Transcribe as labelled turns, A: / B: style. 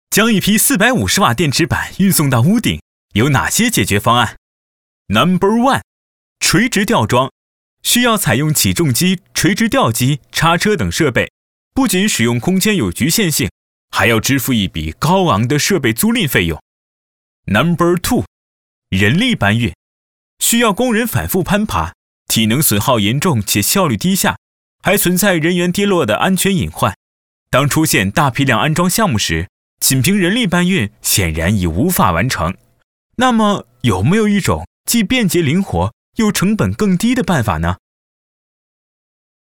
A: 将一批450瓦电池板运送到屋顶，有哪些解决方案 ？No.1 垂直吊装，需要采用起重机、垂直吊机、叉车等设备，不仅使用空间有局限性，还要支付一笔高昂的设备租赁费用。No.2 人力搬运，需要工人反复攀爬，体能损耗严重且效率低下，还存在人员跌落的安全隐患。当出现大批量安装项目时，仅凭人力搬运显然已无法完成。那么有没有一种既便捷灵活又成本更低的办法呢？